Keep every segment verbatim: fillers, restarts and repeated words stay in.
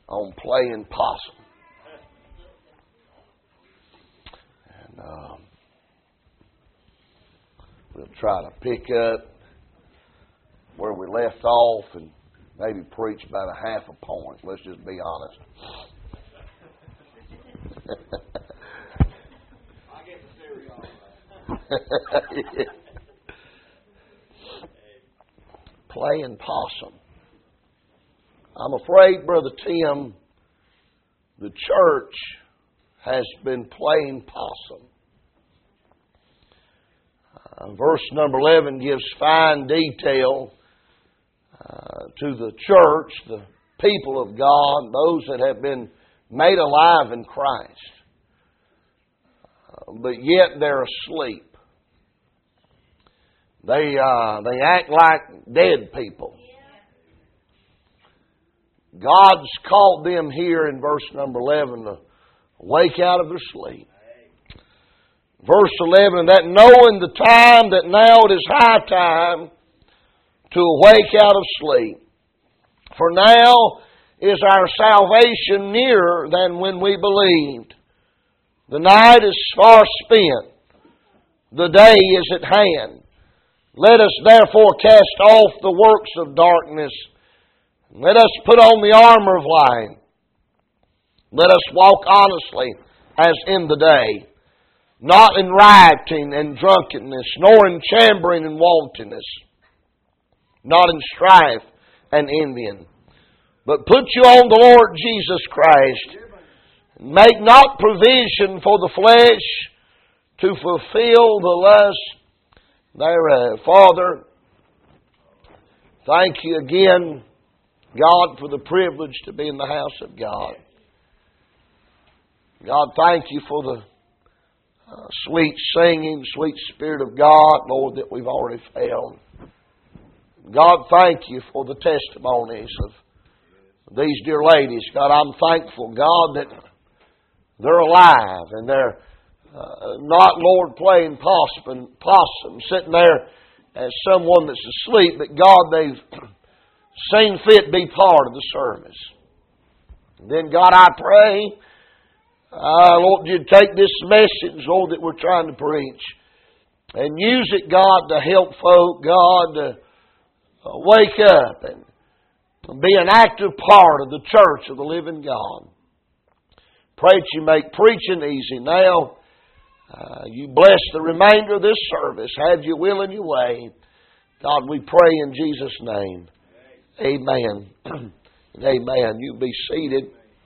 on playing possum. And uh, we'll try to pick up where we left off and maybe preach about a half a point. Let's just be honest. I get the theory all right. Playing possum. I'm afraid, Brother Tim, the church has been playing possum. Uh, verse number eleven gives fine detail uh, to the church, the people of God, those that have been made alive in Christ. Uh, but yet they're asleep. They uh, they act like dead people. God's called them here in verse number eleven to wake out of their sleep. Verse eleven, that knowing the time that now it is high time to awake out of sleep. For now is our salvation nearer than when we believed. The night is far spent. The day is at hand. Let us therefore cast off the works of darkness. Let us put on the armor of light. Let us walk honestly as in the day, not in rioting and drunkenness, nor in chambering and wantonness, not in strife and envying. But put you on the Lord Jesus Christ. Make not provision for the flesh to fulfill the lust thereof. Father, thank you again, God, for the privilege to be in the house of God. God, thank you for the uh, sweet singing, sweet Spirit of God, Lord, that we've already found. God, thank you for the testimonies of these dear ladies. God, I'm thankful, God, that they're alive and they're uh, not, Lord, playing possum, possum, sitting there as someone that's asleep, but God, they've seen fit to be part of the service. And then, God, I pray, uh, Lord, you'd take this message, Lord, that we're trying to preach, and use it, God, to help folk, God, to wake up and be an active part of the church of the living God. Pray that you make preaching easy now. Uh, you bless the remainder of this service. Have your will and your way. God, we pray in Jesus' name. Amen. And amen. You be seated.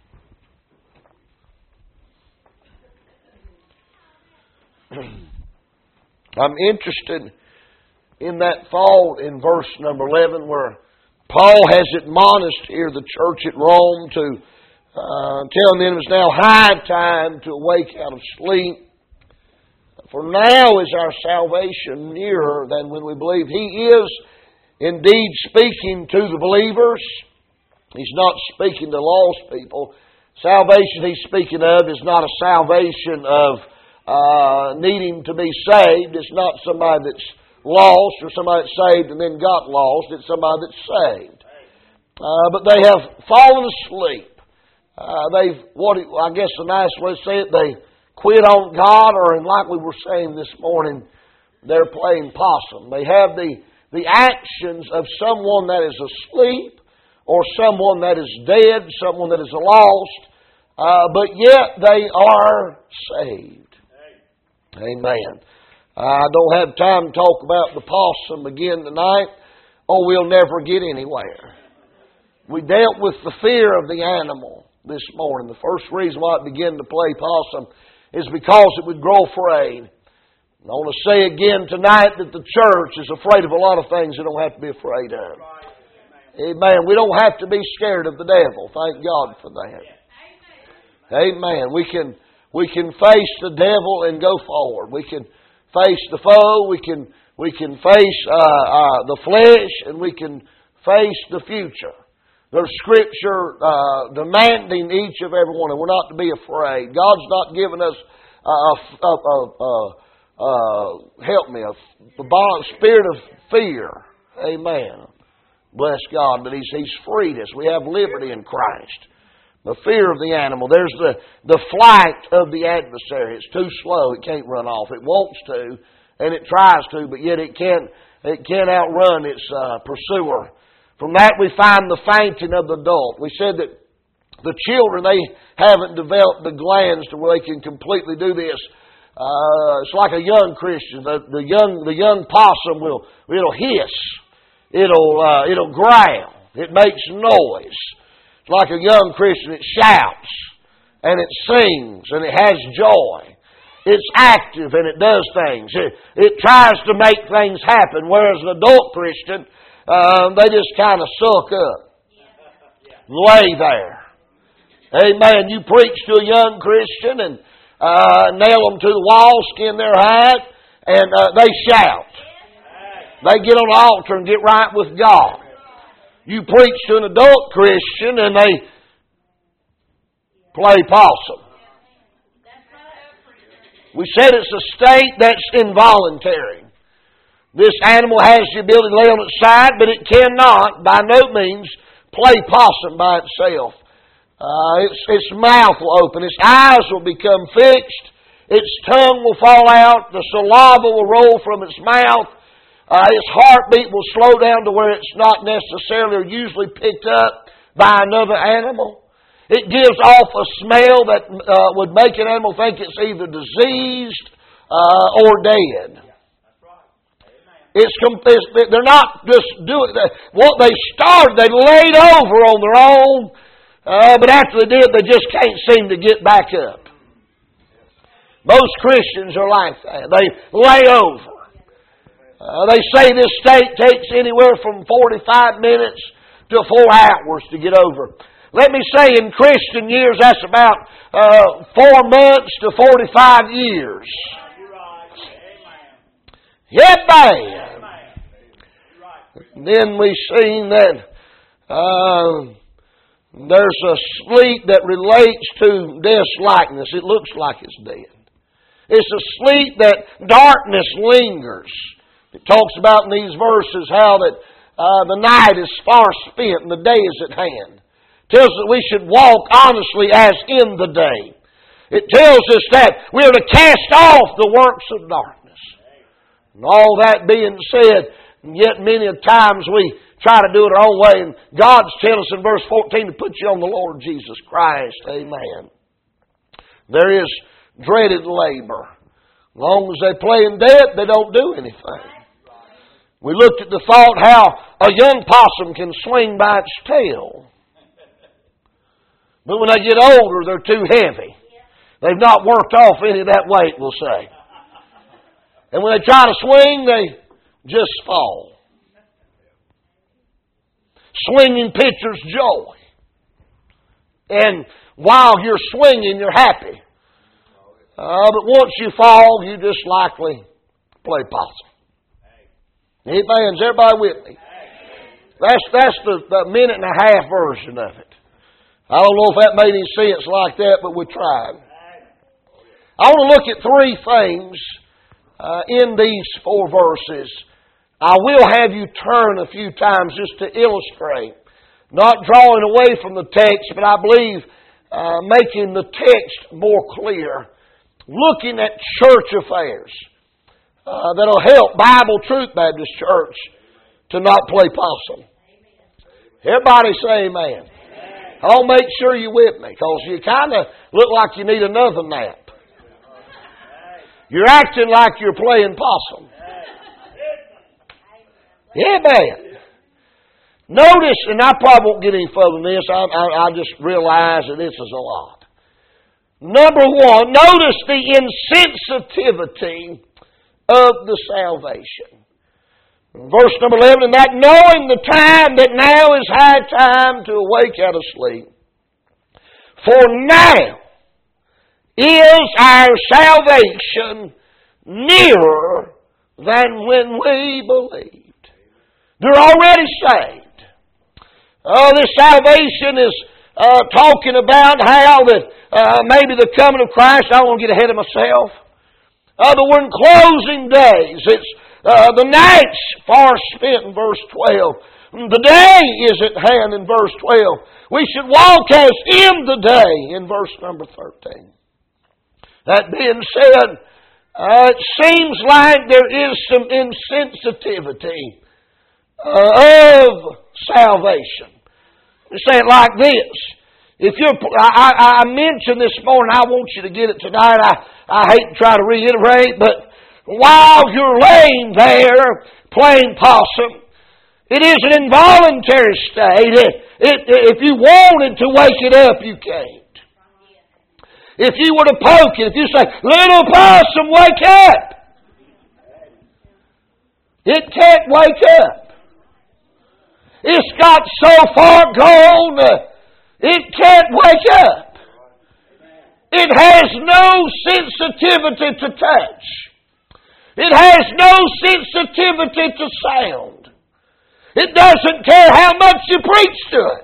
I'm interested in that thought in verse number eleven where Paul has admonished here the church at Rome to uh, tell them it was now high time to awake out of sleep. For now is our salvation nearer than when we believe. He is indeed speaking to the believers. He's not speaking to lost people. Salvation he's speaking of is not a salvation of uh, needing to be saved. It's not somebody that's lost or somebody that's saved and then got lost. It's somebody that's saved. Uh, but they have fallen asleep. Uh, they've, what I guess the nice way to say it, they quit on God, or and like we were saying this morning, they're playing possum. They have the, the actions of someone that is asleep or someone that is dead, someone that is lost, uh, but yet they are saved. Amen. I don't have time to talk about the possum again tonight, or we'll never get anywhere. We dealt with the fear of the animal this morning. The first reason why it began to play possum is because it would grow afraid. I want to say again tonight that the church is afraid of a lot of things they don't have to be afraid of. Amen. We don't have to be scared of the devil. Thank God for that. Amen. We can we can face the devil and go forward. We can face the foe. We can we can face uh, uh, the flesh, and we can face the future. There's Scripture uh, demanding each of every one, and we're not to be afraid. God's not given us a, a, a, a, a help me a, a spirit of fear. Amen. Bless God, but He's He's freed us. We have liberty in Christ. The fear of the animal. There's the, the flight of the adversary. It's too slow. It can't run off. It wants to, and it tries to, but yet it can't, it can't outrun its uh, pursuer. From that we find the fainting of the adult. We said that the children, they haven't developed the glands to where they can completely do this. Uh, it's like a young Christian. The, the young the young possum will it'll hiss, it'll uh, it'll growl, it makes noise. It's like a young Christian. It shouts and it sings and it has joy. It's active and it does things. It, it tries to make things happen. Whereas an adult Christian, um, they just kind of suck up, lay there. Amen. You preach to a young Christian and uh, nail them to the wall, skin their hat, and uh, they shout. They get on the altar and get right with God. You preach to an adult Christian and they play possum. We said it's a state that's involuntary. This animal has the ability to lay on its side, but it cannot, by no means, play possum by itself. Uh, its, its mouth will open. Its eyes will become fixed. Its tongue will fall out. The saliva will roll from its mouth. Uh, its heartbeat will slow down to where it's not necessarily or usually picked up by another animal. It gives off a smell that uh, would make an animal think it's either diseased uh, or dead. It's, it's they're not just doing what they started. They laid over on their own. Uh, but after they did, they just can't seem to get back up. Most Christians are like that. They lay over. Uh, they say this state takes anywhere from forty-five minutes to four hours to get over. Let me say in Christian years, that's about uh, four months to forty-five years. Yeah, man. Then we seen that uh, there's a sleep that relates to death's likeness. It looks like it's dead. It's a sleep that darkness lingers. It talks about in these verses how that uh, the night is far spent and the day is at hand. It tells us that we should walk honestly as in the day. It tells us that we are to cast off the works of darkness. And all that being said, yet many a times we try to do it our own way. And God's telling us in verse fourteen to put you on the Lord Jesus Christ. Amen. There is dreaded labor. As long as they play in debt, they don't do anything. We looked at the thought how a young possum can swing by its tail. But when they get older, they're too heavy. They've not worked off any of that weight, we'll say. And when they try to swing, they just fall. Swinging pictures joy. And while you're swinging, you're happy. Uh, but once you fall, you just likely play possum. Amen. Is everybody with me? That's that's the, the minute and a half version of it. I don't know if that made any sense like that, but we tried. I want to look at three things uh, in these four verses. I will have you turn a few times just to illustrate. Not drawing away from the text, but I believe uh, making the text more clear. Looking at church affairs uh, that'll help Bible Truth Baptist Church to not play possum. Everybody say amen. Amen. I'll make sure you're with me because you kind of look like you need another nap. You're acting like you're playing possum. Amen. Notice, and I probably won't get any further than this, I, I, I just realize that this is a lot. Number one, notice the insensitivity of the salvation. Verse number eleven, and that knowing the time that now is high time to awake out of sleep. For now is our salvation nearer than when we believed. They're already saved. Oh, this salvation is uh, talking about how that uh, maybe the coming of Christ, I don't want to get ahead of myself. Uh, but we're in closing days. It's uh, the night's far spent in verse twelve. The day is at hand in verse twelve. We should walk as in the day in verse number thirteen. That being said, uh, it seems like there is some insensitivity uh, of salvation. We say it like this. If you're, I, I mentioned this morning, I want you to get it tonight. I, I hate to try to reiterate, but while you're laying there playing possum, it is an involuntary state. It, it, if you wanted to wake it up, you can't. If you were to poke it, if you say, "Little possum, wake up," it can't wake up. It's got so far gone, uh, it can't wake up. It has no sensitivity to touch. It has no sensitivity to sound. It doesn't care how much you preach to it.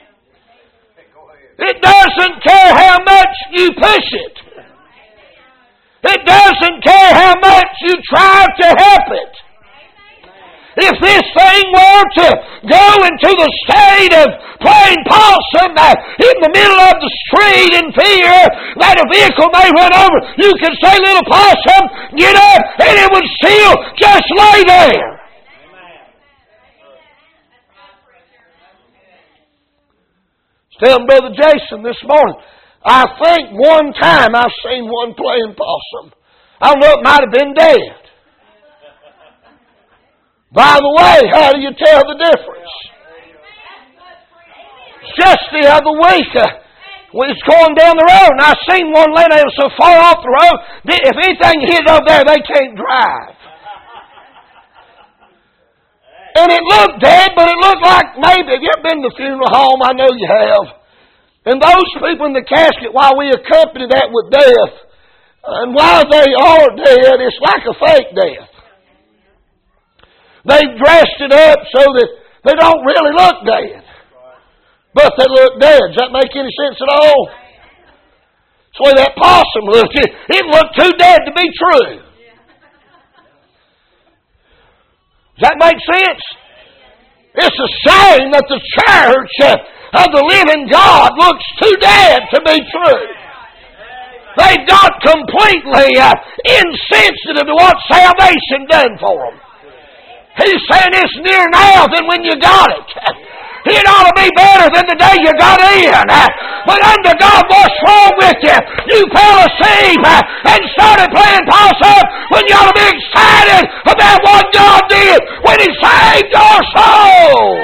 It doesn't care how much you push it. It doesn't care how much you try to help it. If this thing were to go into the state of playing possum uh, in the middle of the street in fear that a vehicle may run over, you could say, "Little possum, get up," and it would still just lay there. Telling Brother Jason this morning, I think one time I've seen one playing possum. I don't know, it might have been dead. By the way, how do you tell the difference? Just the other week, uh, when it's going down the road, and I seen one lady that was so far off the road, if anything hit over there, they can't drive. And it looked dead, but it looked like maybe, have you ever been to the funeral home? I know you have. And those people in the casket, while we accompany that with death, and while they are dead, it's like a fake death. They've dressed it up so that they don't really look dead. But they look dead. Does that make any sense at all? That's the way that possum looked. It, it looked too dead to be true. Does that make sense? It's a shame that the church of the living God looks too dead to be true. They've got completely uh, insensitive to what salvation done for them. He's saying it's near now than when you got it. It ought to be better than the day you got in. But under God, what's wrong with you? You fell asleep and started playing possum when you ought to be excited about what God did when He saved your soul.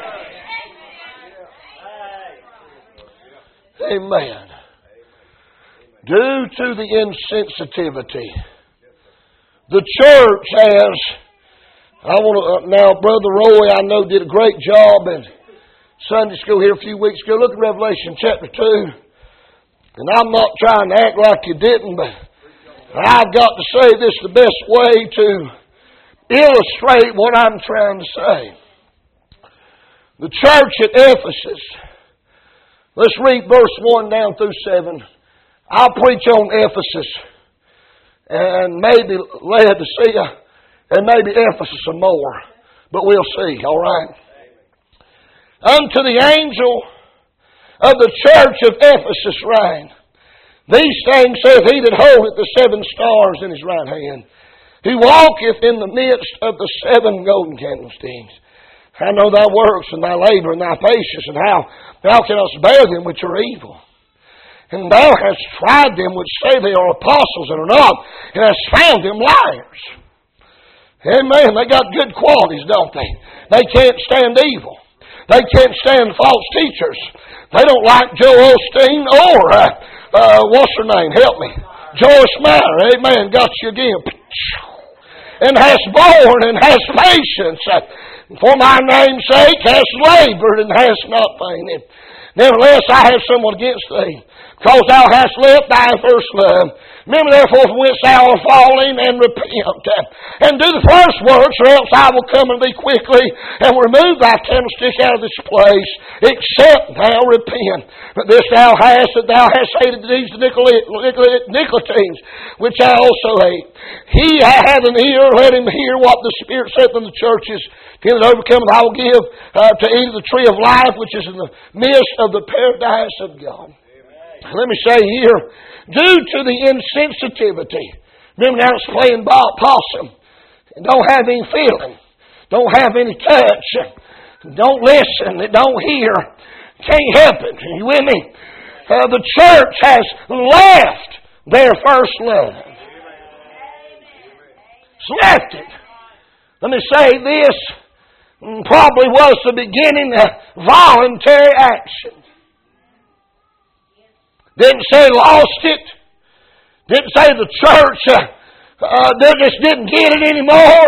Amen. Due to the insensitivity, the church has, I want to, uh, now Brother Roy, I know, did a great job in Sunday school here a few weeks ago. Look at Revelation chapter two. And I'm not trying to act like you didn't, but I've got to say this the best way to illustrate what I'm trying to say. The church at Ephesus. Let's read verse one down through seven. I'll preach on Ephesus and maybe Laodicea and maybe Ephesus some more. But we'll see, all right? Unto the angel of the church of Ephesus write, These things saith he that holdeth the seven stars in his right hand, who walketh in the midst of the seven golden candlesticks. I know thy works and thy labor and thy patience, and how thou canst bear them which are evil. And thou hast tried them which say they are apostles and are not, and hast found them liars. Amen. They got good qualities, don't they? They can't stand evil. They can't stand false teachers. They don't like Joel Osteen or, uh, uh, what's her name? Help me. Joyce Meyer. Amen. Got you again. And has borne and has patience. For my name's sake has labored and has not fainted. Nevertheless, I have somewhat against thee, because thou hast left thy first love. Remember therefore from whence thou art fallen, and repent. And do the first works, or else I will come unto thee quickly, and remove thy candlestick out of this place, except thou repent. But this thou hast, that thou hast hated these Nicolaitans, which I also hate. He that hath an ear, let him hear what the Spirit saith unto the churches. To him that overcometh, I will give uh, to eat of the tree of life, which is in the midst of the paradise of God. Amen. Let me say here, due to the insensitivity, remember now it's playing ball, possum, don't have any feeling, don't have any touch, don't listen, don't hear, can't help it. Are you with me? Uh, the church has left their first love. It's left it. Let me say this. Probably was the beginning of voluntary action. Didn't say lost it. Didn't say the church uh, uh, they just didn't get it anymore.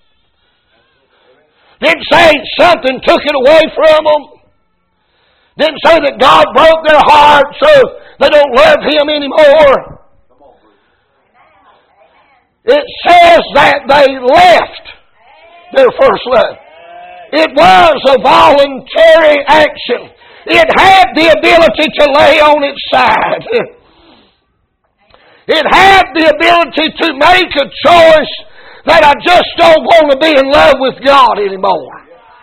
Didn't say something took it away from them. Didn't say that God broke their heart so they don't love Him anymore. It says that they left their first love. It was a voluntary action. It had the ability to lay on its side. It had the ability to make a choice that I just don't want to be in love with God anymore.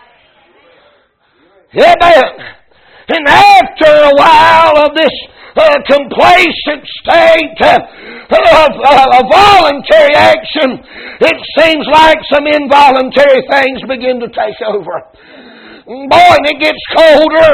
Amen. And after a while of this uh, complacent state uh, of uh, voluntary action, it seems like some involuntary things begin to take over. Boy, and it gets colder.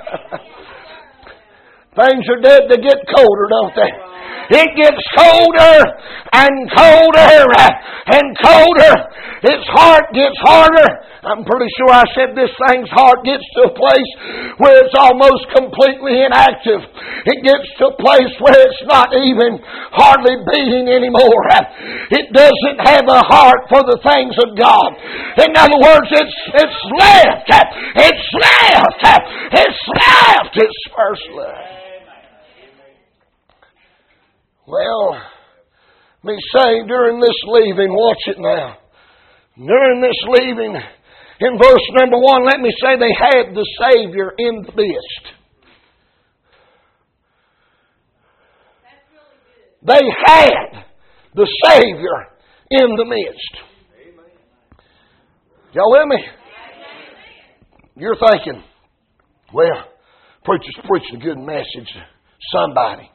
Things are dead, they get colder, don't they? It gets colder and colder and colder. Its heart gets harder. I'm pretty sure I said this thing's heart gets to a place where it's almost completely inactive. It gets to a place where it's not even hardly beating anymore. It doesn't have a heart for the things of God. In other words, it's it's left. It's left. It's left its first love. Well, let me say during this leaving, watch it now. During this leaving, in verse number one, let me say they had the Savior in the midst. They had the Savior in the midst. Y'all with me? You're thinking, well, preacher's preaching a good message to somebody.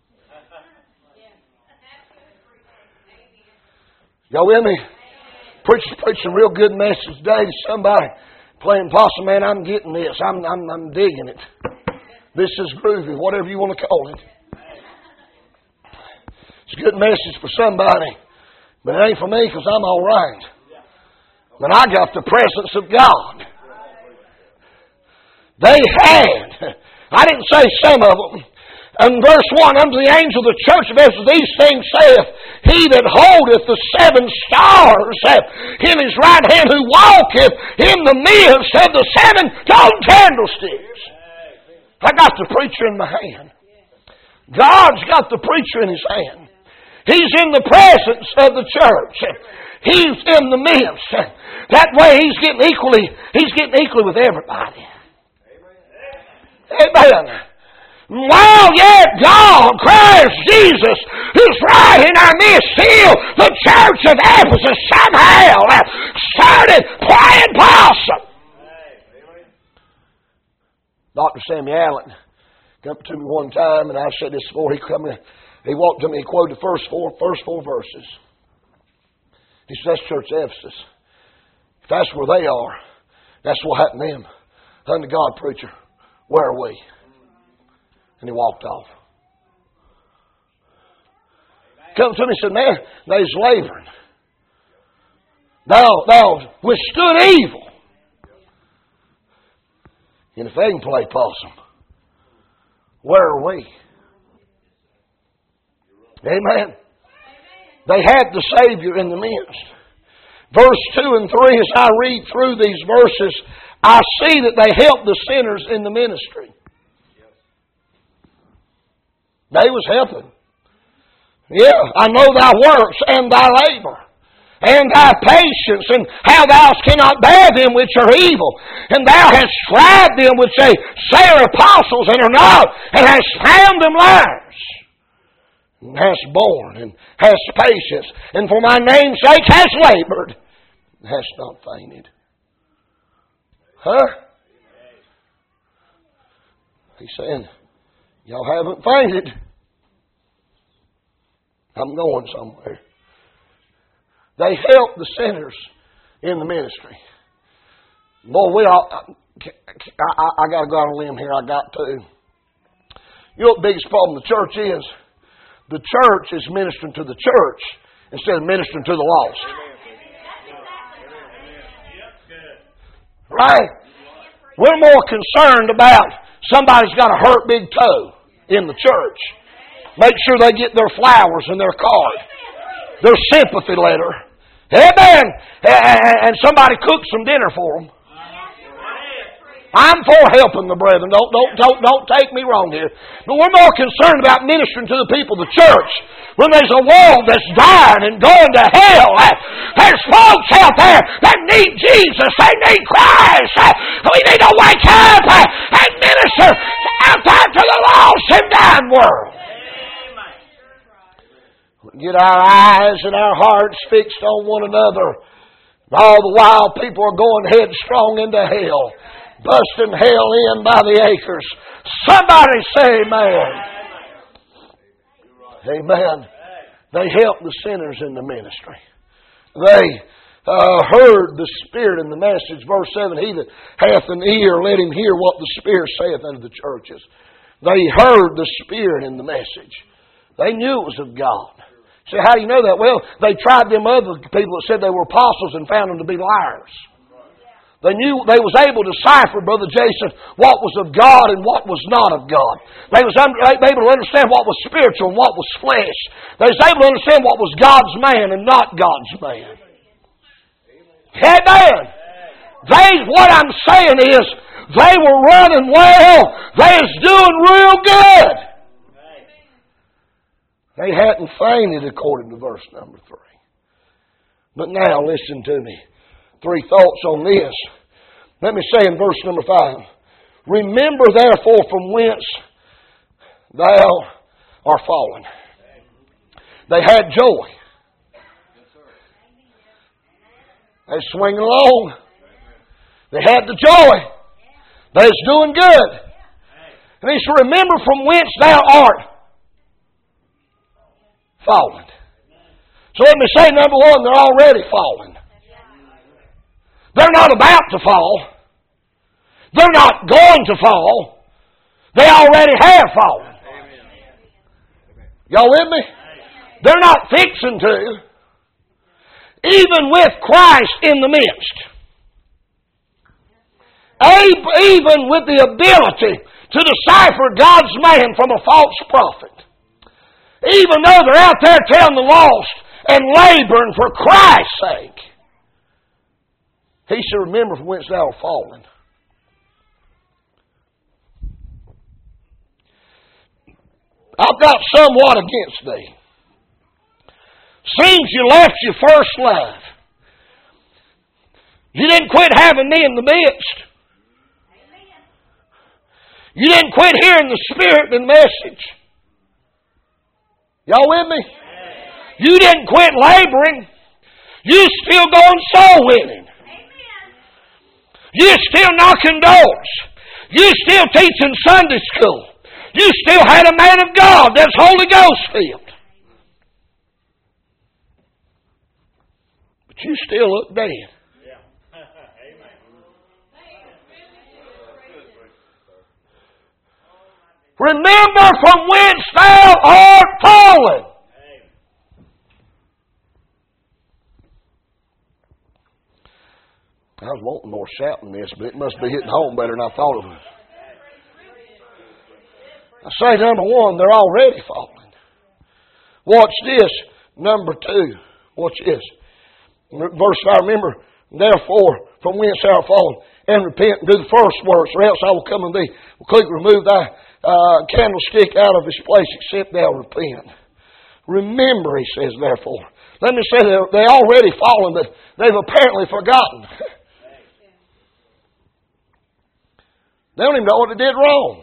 Y'all with me? Preacher's preaching a real good message today to somebody playing possum. Man, I'm getting this. I'm, I'm, I'm digging it. This is groovy, whatever you want to call it. It's a good message for somebody, but it ain't for me because I'm all right. But I got the presence of God. They had. I didn't say some of them. And verse one, unto the angel of the church of Ephesus, these things saith, He that holdeth the seven stars in his right hand, who walketh in the midst of the seven golden candlesticks. I got the preacher in my hand. God's got the preacher in his hand. He's in the presence of the church. He's in the midst. That way he's getting equally, he's getting equally with everybody. Amen. While yet God, Christ Jesus, who's right in our midst, still the church of Ephesus somehow started playing possum. Doctor Sammy Allen came up to me one time, and I said this before. He come in, he walked to me, he quoted the first four, first four verses. He said, that's Church of Ephesus. If that's where they are, that's what happened to them. Unto God, preacher, where are we? And he walked off. Come to me and said, man, they's laboring. Thou, thou withstood evil. And if they can play possum, where are we? Amen. They had the Savior in the midst. Verse two and three, as I read through these verses, I see that they helped the sinners in the ministry. They was helping. Yeah, I know thy works and thy labor, and thy patience, and how thou cannot bear them which are evil. And thou hast tried them which say, say are apostles and are not, and hast found them liars. And hast borne, and hast patience, and for my name's sake hast labored, and hast not fainted. Huh? He's saying, y'all haven't fainted. I'm going somewhere. They help the sinners in the ministry. Boy, we all, I, I, I got to go on a limb here. I got to. You know what the biggest problem of the church is? The church is ministering to the church instead of ministering to the lost. Right? We're more concerned about somebody's got a hurt big toe in the church. Make sure they get their flowers and their card, their sympathy letter. Amen. And somebody cooks some dinner for them. I'm for helping the brethren. Don't, don't, don't, don't take me wrong here. But we're more concerned about ministering to the people of the church when there's a world that's dying and going to hell. There's folks out there that need Jesus. They need Christ. We need to wake up and minister out there to the lost and dying world. Get our eyes and our hearts fixed on one another. All the while people are going headstrong into hell, busting hell in by the acres. Somebody say amen. Amen. They help the sinners in the ministry. They uh, heard the Spirit in the message. Verse seven, he that hath an ear, let him hear what the Spirit saith unto the churches. They heard the Spirit in the message. They knew it was of God. So how do you know that? Well, they tried them other people that said they were apostles and found them to be liars. They knew, they was able to decipher, Brother Jason, what was of God and what was not of God. They was able to understand what was spiritual and what was flesh. They was able to understand what was God's man and not God's man. Amen. They, what I'm saying is, they were running well. They was doing real good. They hadn't fainted according to verse number three. But now listen to me. Three thoughts on this. Let me say in verse number five. Remember therefore from whence thou art fallen. They had joy. They was swinging along. They had the joy. They was doing good. And he said, remember from whence thou art fallen. So let me say, number one, they're already fallen. They're not about to fall. They're not going to fall. They already have fallen. Y'all with me? They're not fixing to. Even with Christ in the midst. Even with the ability to decipher God's man from a false prophet. Even though they're out there telling the lost and laboring for Christ's sake. He should remember from whence thou art fallen. I've got somewhat against thee. Seems you left your first love. You didn't quit having me in the midst. You didn't quit hearing the Spirit and the message. Y'all with me? You didn't quit laboring. You still going soul winning. You still knocking doors. You still teaching Sunday school. You still had a man of God that's Holy Ghost filled. But you still look dead. Remember from whence thou art fallen. I was wanting more shouting this, but it must be hitting home better than I thought it was. I say, number one, they're already fallen. Watch this. Number two. Watch this. Verse five, remember, therefore, from whence thou art fallen, and repent and do the first works, or else I will come unto thee, will quickly remove thy uh, candlestick out of his place except thou repent. Remember, he says, therefore. Let me say they're, they're already fallen, but they've apparently forgotten. They don't even know what they did wrong.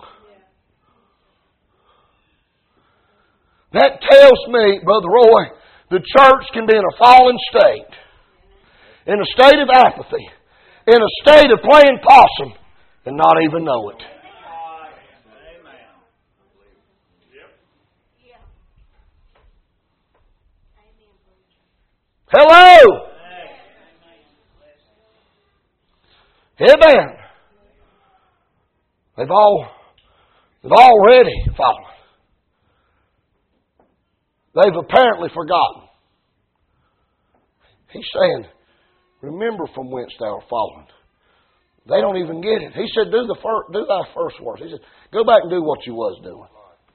That tells me, Brother Roy, the church can be in a fallen state, in a state of apathy, in a state of playing possum, and not even know it. Hello! Amen. They've all, they've already fallen. They've apparently forgotten. He's saying, remember from whence thou art fallen. They don't even get it. He said, do the first, do thy first works. He said, go back and do what you was doing.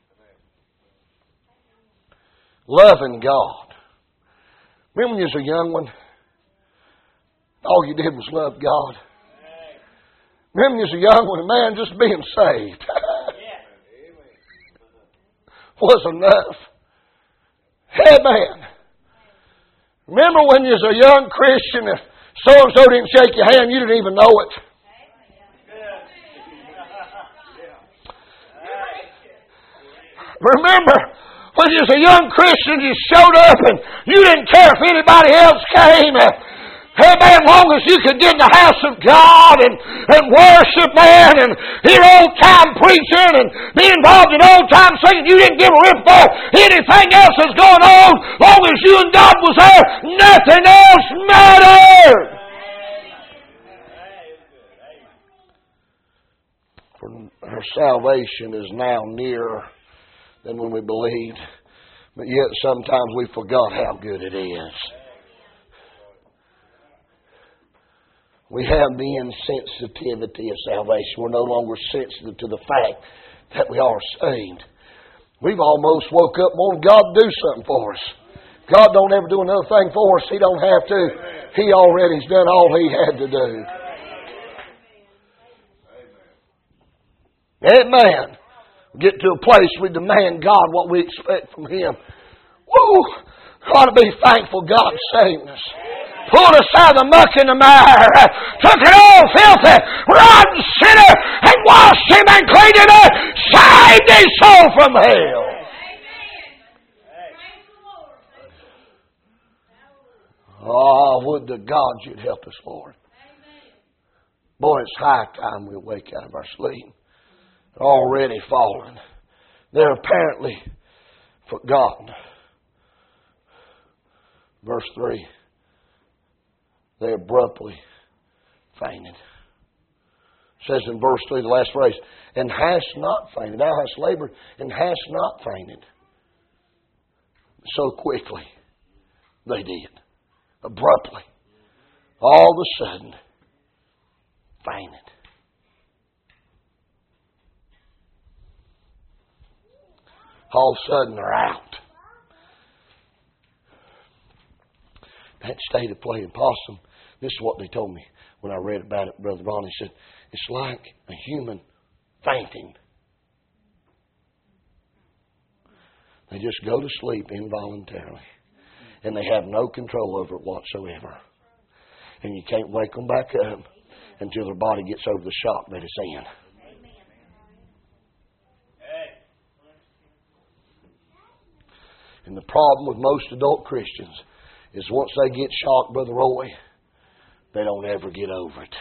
Loving God. Remember when you was a young one? All you did was love God. Remember when you was a young one, man, just being saved was enough. Amen. Remember when you was a young Christian, if so-and-so didn't shake your hand, you didn't even know it. Remember when you was a young Christian, you showed up and you didn't care if anybody else came. Amen. As long as you could get in the house of God and, and worship, man, and hear old-time preaching and be involved in old-time singing, you didn't give a rip for anything else that's going on. As long as you and God was there, nothing else mattered. For our salvation is now nearer than when we believed, but yet sometimes we forgot how good it is. We have the insensitivity of salvation. We're no longer sensitive to the fact that we are saved. We've almost woke up wanting God to do something for us. God don't ever do another thing for us. He don't have to. He already's done all He had to do. Amen. We get to a place we demand God what we expect from Him. Woo! Ought to be thankful God saved us. Pulled us out of the muck and the mire, took an old filthy, rotten sinner, and washed him and cleaned him up, saved his soul from hell. Oh, would to God you'd help us, Lord. Boy, it's high time we wake out of our sleep. They're already fallen. They're apparently forgotten. Verse three. They abruptly fainted. It says in verse three, the last phrase, and hast not fainted. Thou hast labored and hast not fainted. So quickly they did. Abruptly. All of a sudden, fainted. All of a sudden they're out. That state of playing possum. This is what they told me when I read about it, Brother Ron. He said, it's like a human fainting. They just go to sleep involuntarily. And they have no control over it whatsoever. And you can't wake them back up until their body gets over the shock that it's in. And the problem with most adult Christians is once they get shocked, Brother Roy, they don't ever get over it.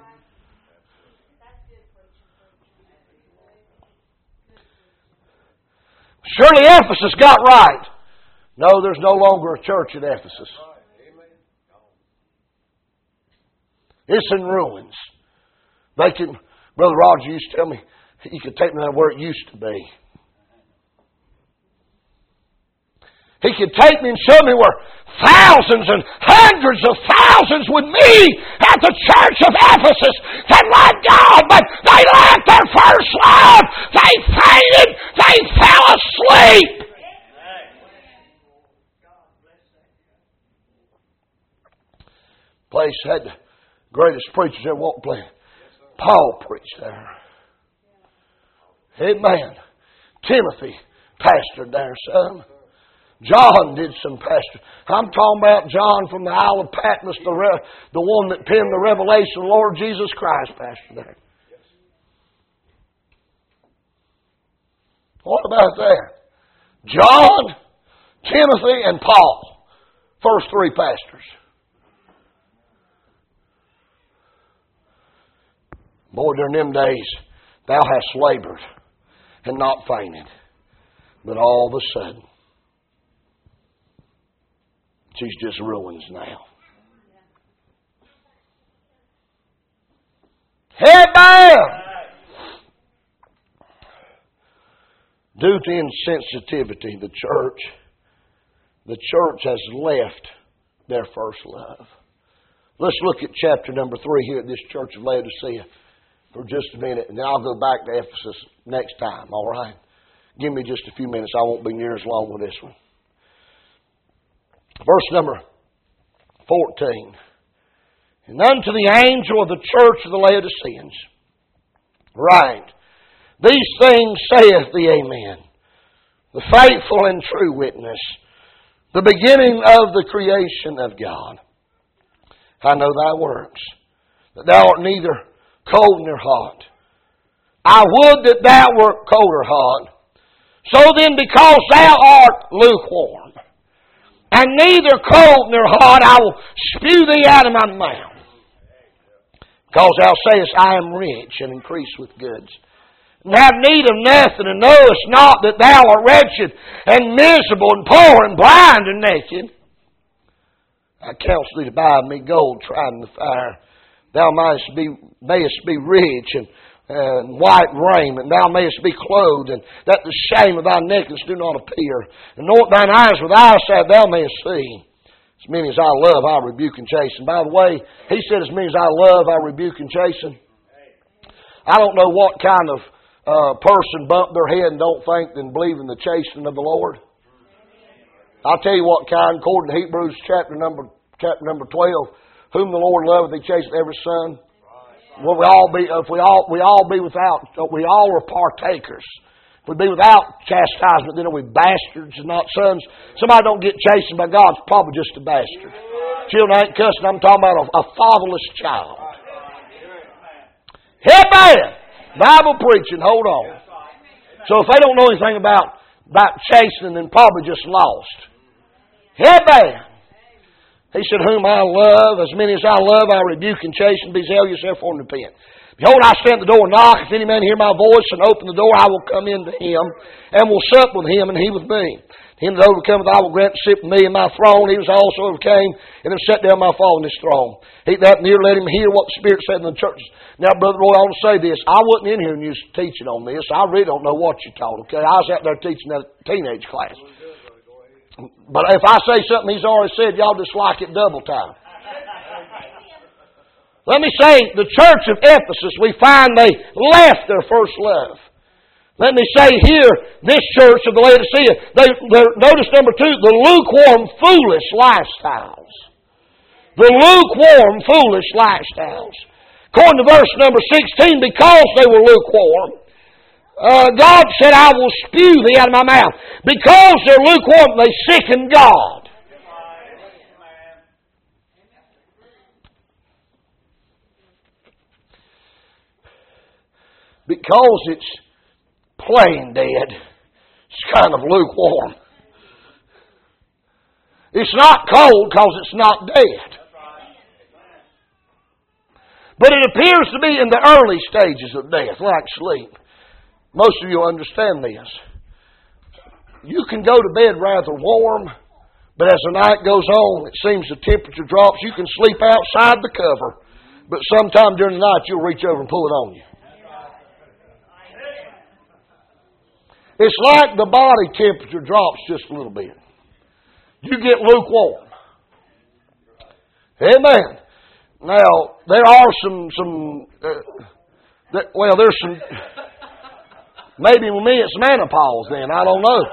Surely Ephesus got right. No, there's no longer a church at Ephesus. It's in ruins. They can, Brother Roger used to tell me, he could take me to where it used to be. He could take me and show me where thousands and hundreds of thousands would meet at the church of Ephesus that loved God, but they lacked their first love. They fainted. They fell asleep. Place had the greatest preachers ever walked the planet. Paul preached there. Amen. Timothy pastored there, son. John did some pastor. I'm talking about John from the Isle of Patmos, the, re, the one that penned the Revelation of the Lord Jesus Christ pastored there. What about that? John, Timothy, and Paul. First three pastors. Boy, during them days, thou hast labored and not fainted. But all of a sudden, she's just ruins now. Head down! Due to insensitivity, the church, the church has left their first love. Let's look at chapter number three here at this church of Laodicea for just a minute, and then I'll go back to Ephesus next time, all right? Give me just a few minutes. I won't be near as long with this one. Verse number fourteen. And unto the angel of the church of the Laodiceans, write, these things saith the Amen, the faithful and true witness, the beginning of the creation of God. I know thy works, that thou art neither cold nor hot. I would that thou wert cold or hot. So then, because thou art lukewarm, and neither cold nor hot, I will spew thee out of my mouth. Because thou sayest, I am rich and increase with goods, and have need of nothing, and knowest not that thou art wretched, and miserable, and poor, and blind, and naked. I counsel thee to buy me gold tried in the fire. Thou mayest be, mayest be rich, and and white raiment, thou mayest be clothed, and that the shame of thy nakedness do not appear. Anoint thine eyes with eyesight, thou mayest see. As many as I love, I rebuke and chasten. By the way, he said, as many as I love, I rebuke and chasten. I don't know what kind of uh, person bumped their head and don't think and believe in the chastening of the Lord. I'll tell you what kind, according to Hebrews chapter number chapter number twelve, whom the Lord loveth, he chasteneth every son. Well, we all be if we all we all be without we all are partakers. If we be without chastisement, then are we bastards and not sons? Somebody don't get chastened by God, it's probably just a bastard. Children ain't cussing. I'm talking about a, a fatherless child. Amen. Bible preaching. Hold on. So if they don't know anything about about chastening, then probably just lost. Amen. He said, whom I love, as many as I love, I rebuke and chasten. Be zealous, therefore, and repent. Behold, I stand at the door and knock. If any man hear my voice and open the door, I will come in to him, and will sup with him, and he with me. Him that overcometh, I will grant to sit with me in my throne. He was also overcame, and have set down my fall in his throne. He that near, let him hear what the Spirit said in the churches. Now, Brother Roy, I want to say this. I wasn't in here when you was teaching on this. I really don't know what you taught, okay? I was out there teaching that teenage class. But if I say something he's already said, y'all just like it double time. Let me say, the church of Ephesus, we find they left their first love. Let me say here, this church of the Laodicea, they, notice number two, the lukewarm, foolish lifestyles. The lukewarm, foolish lifestyles. According to verse number sixteen, because they were lukewarm, Uh, God said, I will spew thee out of my mouth. Because they're lukewarm, they sicken God. Because it's plain dead, it's kind of lukewarm. It's not cold because it's not dead. But it appears to be in the early stages of death, like sleep. Most of you understand this. You can go to bed rather warm, but as the night goes on, it seems the temperature drops. You can sleep outside the cover, but sometime during the night you'll reach over and pull it on you. It's like the body temperature drops just a little bit. You get lukewarm. Amen. Now, there are some, some uh, that, well, there's some... Maybe with me it's menopause then. I don't know.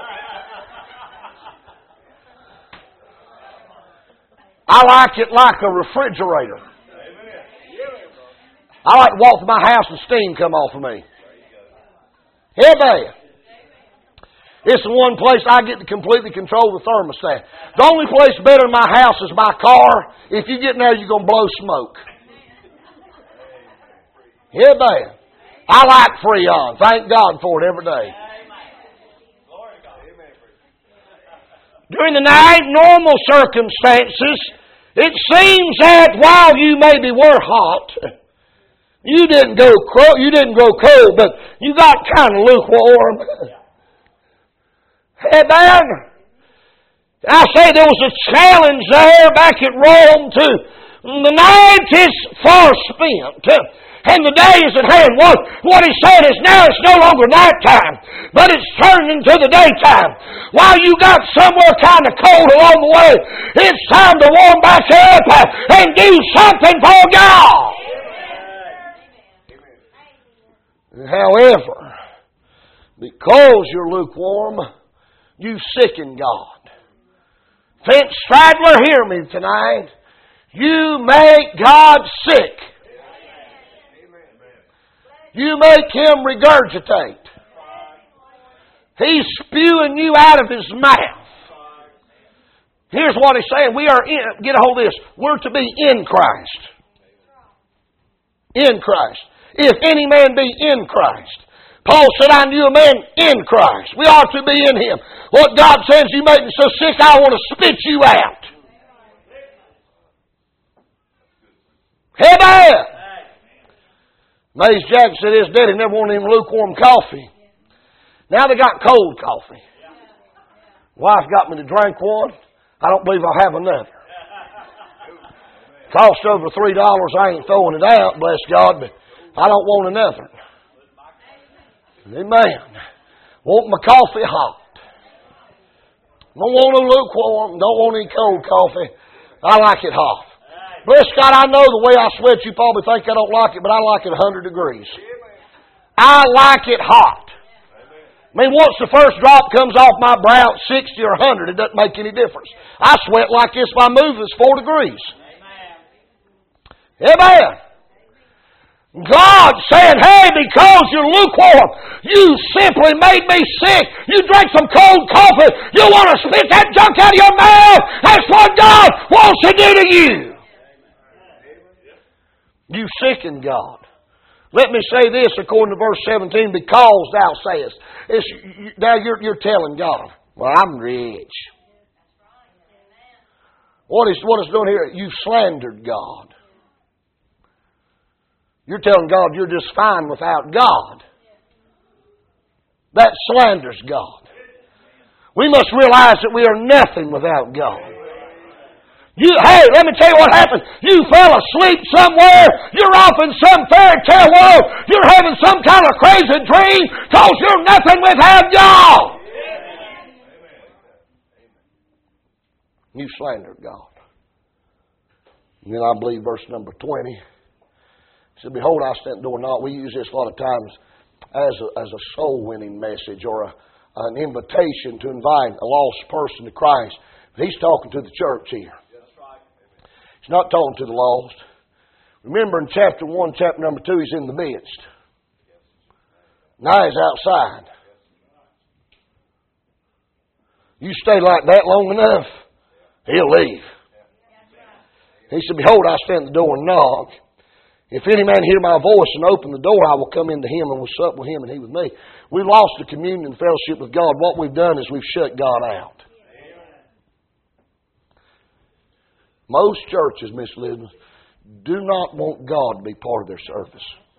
I like it like a refrigerator. I like to walk through my house and steam come off of me. Amen. It's the one place I get to completely control the thermostat. The only place better than my house is my car. If you get in there, you're going to blow smoke. Amen. I like Freon. Thank God for it every day. During the night, normal circumstances, it seems that while you maybe were hot, you didn't go cold, you didn't go cold, but you got kind of lukewarm. Amen. I say there was a challenge there back at Rome too. The night is far spent, and the day is at hand. What, what he said is now it's no longer nighttime, but it's turned into the daytime. While you got somewhere kind of cold along the way, it's time to warm back up and do something for God. However, because you're lukewarm, you sicken God. Fence straddler, hear me tonight. You make God sick. You make Him regurgitate. He's spewing you out of His mouth. Here's what He's saying. We are in, get a hold of this. We're to be in Christ. In Christ. If any man be in Christ. Paul said, I knew a man in Christ. We are to be in Him. What God says, you make me so sick, I want to spit you out. Amen. Mays Jackson said his daddy never wanted him lukewarm coffee. Now they got cold coffee. Wife got me to drink one. I don't believe I'll have another. Cost over three dollars. I ain't throwing it out, bless God, but I don't want another. Amen. Want my coffee hot. Don't want no lukewarm. Don't want any cold coffee. I like it hot. Bless God, I know the way I sweat, you probably think I don't like it, but I like it one hundred degrees. I like it hot. I mean, once the first drop comes off my brow at sixty or one hundred, it doesn't make any difference. I sweat like this if I move, it's four degrees. Amen. God said, hey, because you're lukewarm, you simply made me sick. You drank some cold coffee. You want to spit that junk out of your mouth. That's what God wants to do to you. You sicken God. Let me say this according to verse seventeen, because thou sayest. It's, now you're, you're telling God, well, I'm rich. What is what is doing here? You slandered God. You're telling God you're just fine without God. That slanders God. We must realize that we are nothing without God. You, hey, let me tell you what happened. You fell asleep somewhere. You're off in some fairy tale world. You're having some kind of crazy dream because you're nothing without God. You slandered God. And then I believe verse number twenty. He said, behold, I stand at the door and knock. We use this a lot of times as a, as a soul-winning message or a, an invitation to invite a lost person to Christ. But he's talking to the church here. He's not talking to the lost. Remember in chapter one, chapter number two, he's in the midst. Now he's outside. You stay like that long enough, he'll leave. He said, behold, I stand at the door and knock. If any man hear my voice and open the door, I will come into him and will sup with him and he with me. We've lost the communion and fellowship with God. What we've done is we've shut God out. Most churches, Miss Elizabeth, do not want God to be part of their service.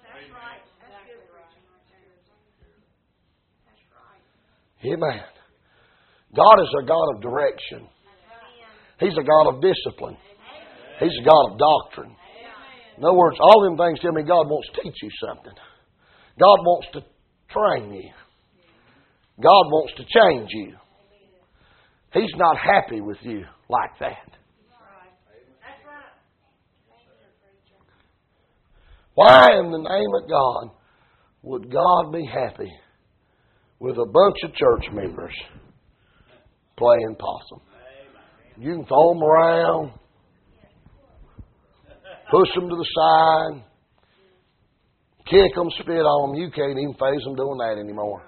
Amen. God is a God of direction. He's a God of discipline. He's a God of doctrine. In other words, all them things tell me God wants to teach you something. God wants to train you. God wants to change you. He's not happy with you like that. Why in the name of God would God be happy with a bunch of church members playing possum? You can throw them around, push them to the side, Kick them, spit on them. You can't even face them doing that anymore.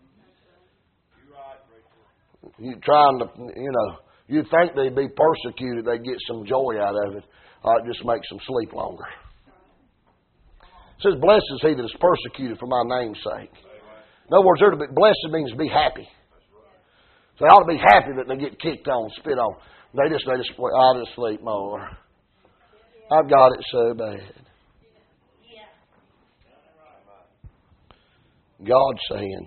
You trying to, you know, you'd think they'd be persecuted, they'd get some joy out of it. Uh, it just makes them sleep longer. It says, blessed is he that is persecuted for my name's sake. In other words, they're to be, blessed means be happy. So they ought to be happy that they get kicked on, spit on. They just, they just, I'll just sleep more. I've got it so bad. God's saying,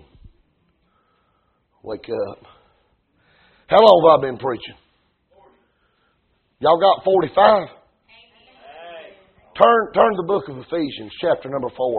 wake up. How long have I been preaching? Y'all got forty-five? Turn, turn to the book of Ephesians, chapter number four.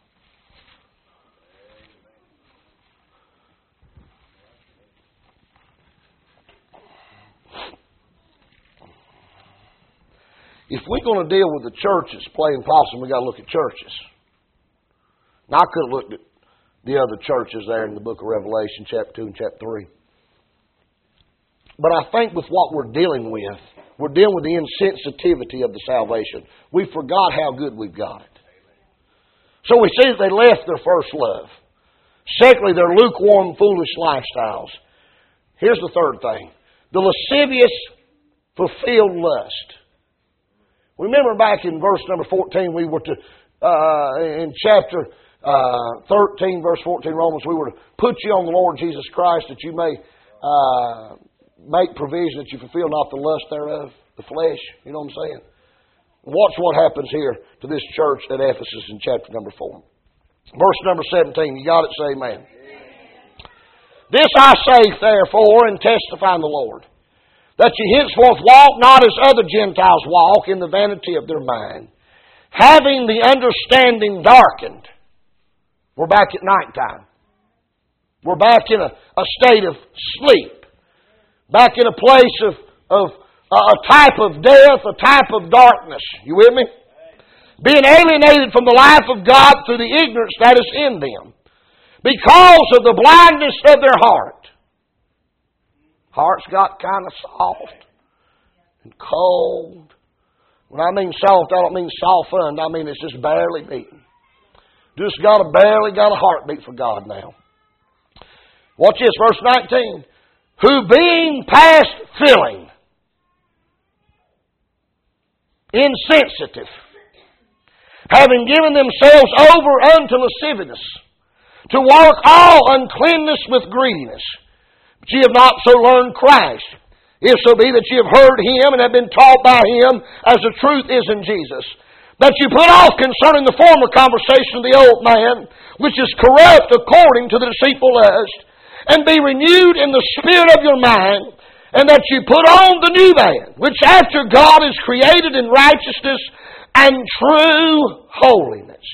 If we're going to deal with the churches, plain possum, we've got to look at churches. Now, I could have looked at the other churches there in the book of Revelation, chapter two and chapter three. But I think with what we're dealing with, we're dealing with the insensitivity of the salvation. We forgot how good we've got it. So we see that they left their first love. Secondly, their lukewarm, foolish lifestyles. Here's the third thing. The lascivious, fulfilled lust. Remember back in verse number fourteen, we were to, uh, in chapter uh, thirteen, verse fourteen, Romans, we were to put you on the Lord Jesus Christ that you may uh, make provision that you fulfill not the lust thereof, the flesh. You know what I'm saying? Watch what happens here to this church at Ephesus in chapter number four. Verse number seventeen, you got it, say amen. Amen. This I say therefore and testify in the Lord, that ye henceforth walk not as other Gentiles walk in the vanity of their mind, having the understanding darkened. We're back at nighttime. We're back in a, a state of sleep. Back in a place of, of uh, a type of death, a type of darkness. You with me? Being alienated from the life of God through the ignorance that is in them, because of the blindness of their heart. Heart's got kind of soft and cold. When I mean soft, I don't mean softened. I mean it's just barely beating. Just got a barely got a heartbeat for God now. Watch this, verse nineteen. Who being past filling, insensitive, having given themselves over unto lasciviousness, to work all uncleanness with greediness. But ye have not so learned Christ, if so be that ye have heard Him and have been taught by Him, as the truth is in Jesus. That you put off concerning the former conversation of the old man, which is corrupt according to the deceitful lust, and be renewed in the spirit of your mind, and that you put on the new man, which after God is created in righteousness and true holiness.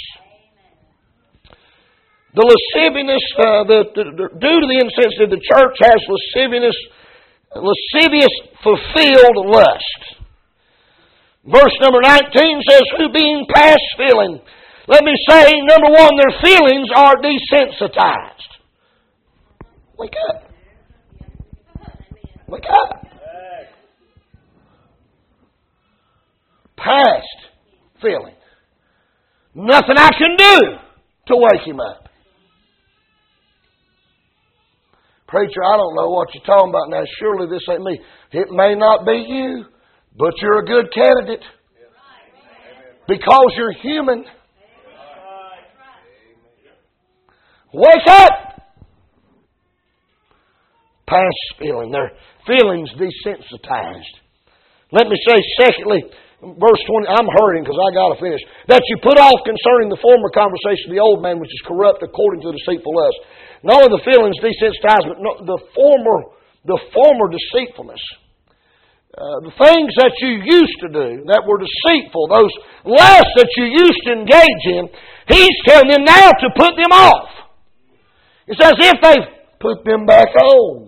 The lasciviousness, uh, the, the, the, due to the insensitive, the church has lasciviousness, lascivious fulfilled lust. Verse number nineteen says, who being past feeling. Let me say, number one, their feelings are desensitized. Wake up. Wake up. Past feeling. Nothing I can do to wake him up. Preacher, I don't know what you're talking about now. Surely this ain't me. It may not be you, but you're a good candidate. Because you're human. Wake up! Past feeling. Their feelings desensitized. Let me say, secondly, verse twenty, I'm hurrying because I got to finish. That you put off concerning the former conversation of the old man, which is corrupt according to the deceitful lust. Not only the feelings desensitized, but no, the former, the former deceitfulness. Uh, the things that you used to do that were deceitful, those lusts that you used to engage in, he's telling them now to put them off. It's as if they've put them back on.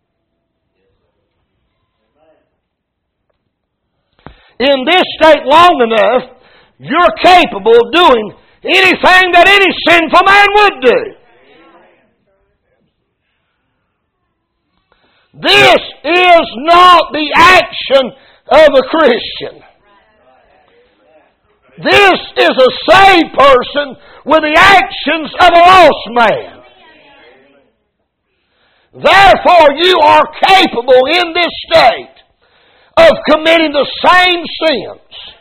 In this state long enough, you're capable of doing anything that any sinful man would do. This is not the action of a Christian. This is a saved person with the actions of a lost man. Therefore, you are capable in this state of committing the same sins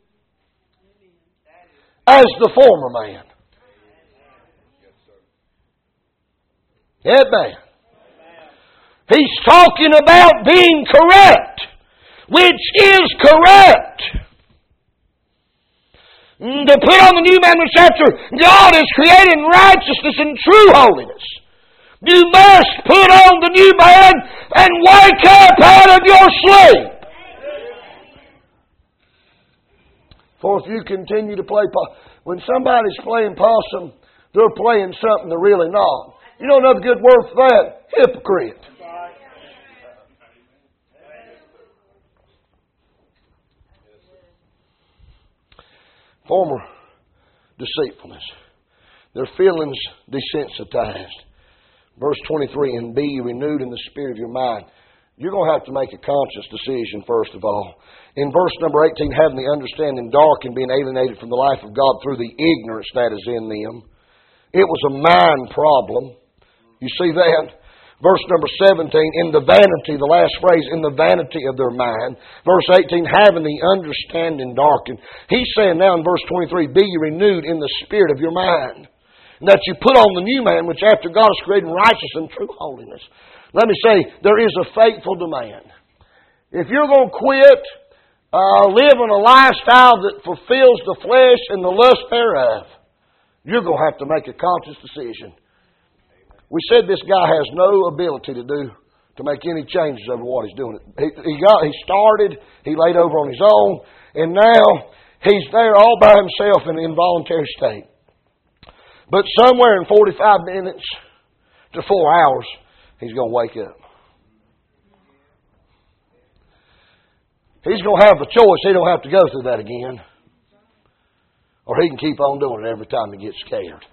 as the former man. Amen. He's talking about being correct, which is correct. To put on the new man which after God is created in righteousness and true holiness. You must put on the new man and wake up out of your sleep. For if you continue to play possum, when somebody's playing possum, they're playing something they're really not. You know another good word for that? Hypocrite. Former deceitfulness. Their feelings desensitized. Verse twenty-three, and be ye renewed in the spirit of your mind. You're going to have to make a conscious decision, first of all. In verse number eighteen, having the understanding dark and being alienated from the life of God through the ignorance that is in them. It was a mind problem. You see that? Verse number seventeen, in the vanity, the last phrase, in the vanity of their mind. Verse eighteen, having the understanding darkened. He's saying now in verse twenty-three, be ye renewed in the spirit of your mind. And that you put on the new man, which after God is created in righteousness and true holiness. Let me say, there is a faithful demand. If you're going to quit uh, living a lifestyle that fulfills the flesh and the lust thereof, you're going to have to make a conscious decision. We said this guy has no ability to do to make any changes over what he's doing. He, he got he started, he laid over on his own, and now he's there all by himself in an involuntary state. But somewhere in forty-five minutes to four hours, he's going to wake up. He's going to have a choice. He don't have to go through that again. Or he can keep on doing it every time he gets scared.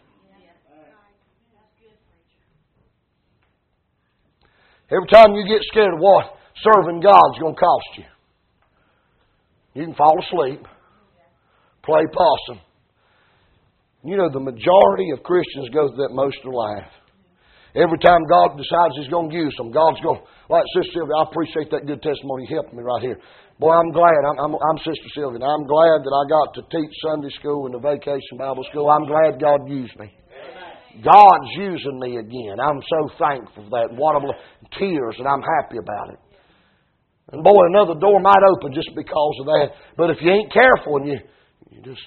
Every time you get scared of what serving God's going to cost you. You can fall asleep, play possum. You know, the majority of Christians go through that most of their life. Every time God decides He's going to use them, God's going, like Sister Sylvia, I appreciate that good testimony. You helped me right here. Boy, I'm glad. I'm, I'm, I'm Sister Sylvia, and I'm glad that I got to teach Sunday school and the vacation Bible school. I'm glad God used me. God's using me again. I'm so thankful for that. What a tears, and I'm happy about it. And boy, another door might open just because of that. But if you ain't careful and you, you just...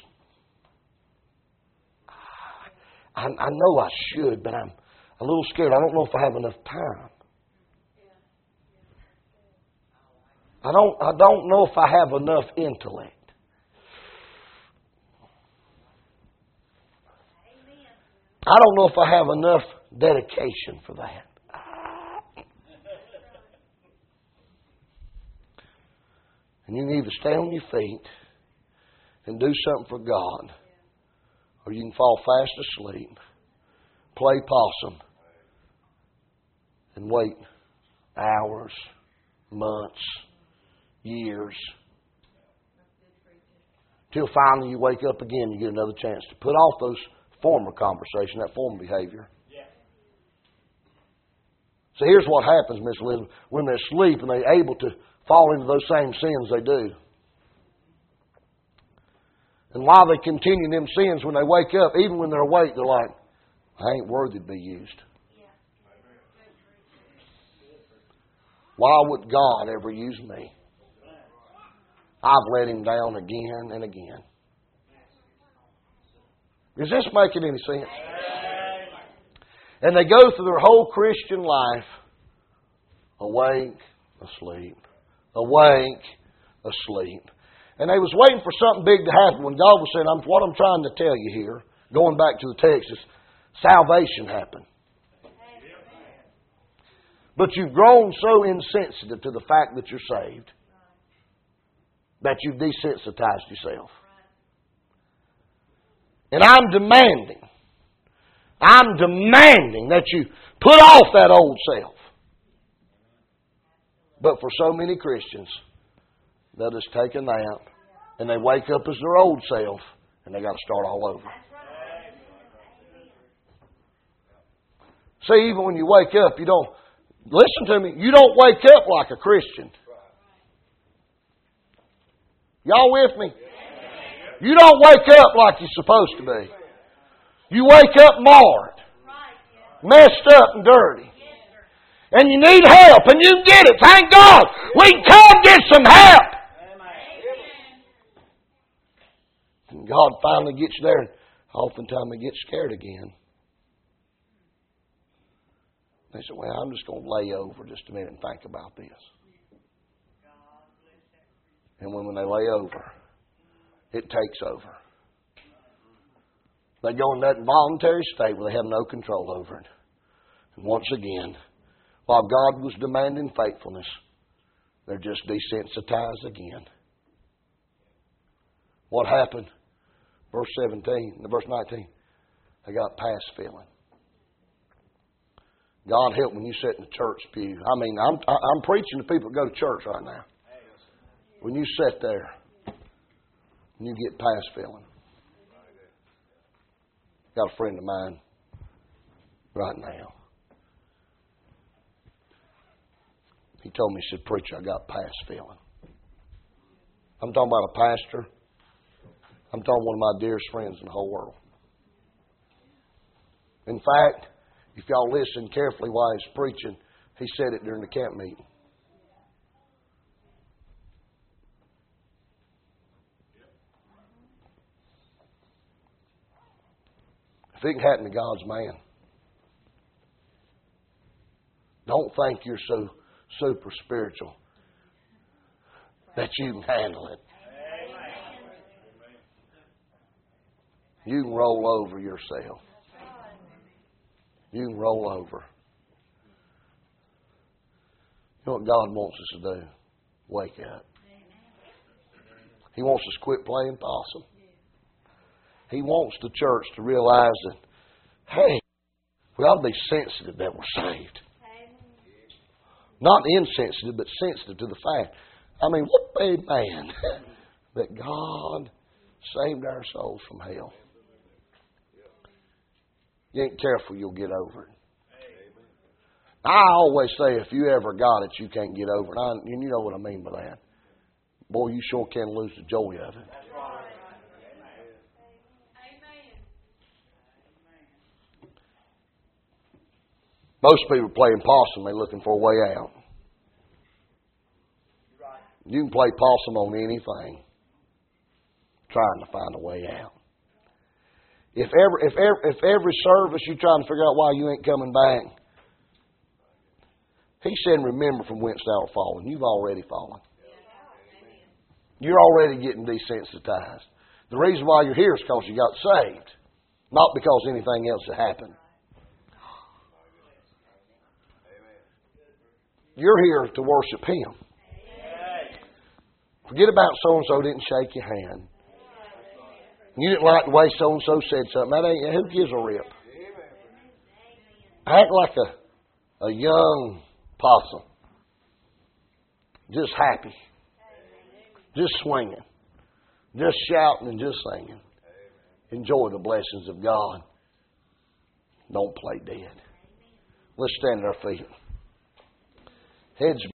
I, I know I should, but I'm a little scared. I don't know if I have enough time. I don't, I don't know if I have enough intellect. I don't know if I have enough dedication for that. And you can either stay on your feet and do something for God, or you can fall fast asleep, play possum, and wait hours, months, years, till finally you wake up again and you get another chance to put off those former conversation, that former behavior. So here's what happens, Miss Elizabeth. When they're asleep and they're able to fall into those same sins, they do. And while they continue them sins, when they wake up, even when they're awake, they're like, I ain't worthy to be used. Why would God ever use me? I've let Him down again and again. Is this making any sense? And they go through their whole Christian life awake, asleep, awake, asleep. And they was waiting for something big to happen when God was saying, what I'm trying to tell you here, going back to the text, is salvation happened. But you've grown so insensitive to the fact that you're saved that you've desensitized yourself. And I'm demanding, I'm demanding that you put off that old self. But for so many Christians, they'll just take a nap, And they wake up as their old self, and they got to start all over. See, even when you wake up, you don't, listen to me, you don't wake up like a Christian. Y'all with me? You don't wake up like you're supposed to be. You wake up marred, messed up and dirty. And you need help, and you get it. Thank God. We can come get some help. And God finally gets you there, and oftentimes they get scared again. They say, well, I'm just going to lay over just a minute and think about this. And when, when they lay over, it takes over. They go in that involuntary state where they have no control over it. And once again, while God was demanding faithfulness, they're just desensitized again. What happened? Verse seventeen, verse nineteen, they got past feeling. God help when you sit in the church pew. I mean, I'm I'm preaching to people that go to church right now. When you sit there, and you get past feeling. Got a friend of mine right now. He told me, he said, preacher, I got past feeling. I'm talking about a pastor. I'm talking one of my dearest friends in the whole world. In fact, if y'all listen carefully while he's preaching, he said it during the camp meeting. If it can happen to God's man, don't think you're so super spiritual that you can handle it. You can roll over yourself. You can roll over. You know what God wants us to do? Wake up. He wants us to quit playing possum. He wants the church to realize that, hey, we ought to be sensitive that we're saved. Not insensitive, but sensitive to the fact. I mean, what a man that God saved our souls from hell. You ain't careful, you'll get over it. I always say, if you ever got it, you can't get over it. I, you know what I mean by that. Boy, you sure can lose the joy of it. Most people playing possum, they're looking for a way out. You can play possum on anything, trying to find a way out. If every, if every, if every service you're trying to figure out why you ain't coming back, he said, remember from whence thou art fallen. You've already fallen. You're already getting desensitized. The reason why you're here is because you got saved, not because anything else had happened. You're here to worship Him. Forget about so-and-so didn't shake your hand. You didn't like the way so-and-so said something. That ain't, who gives a rip? Act like a, a young possum. Just happy. Just swinging. Just shouting and just singing. Enjoy the blessings of God. Don't play dead. Let's stand at our feet. Heads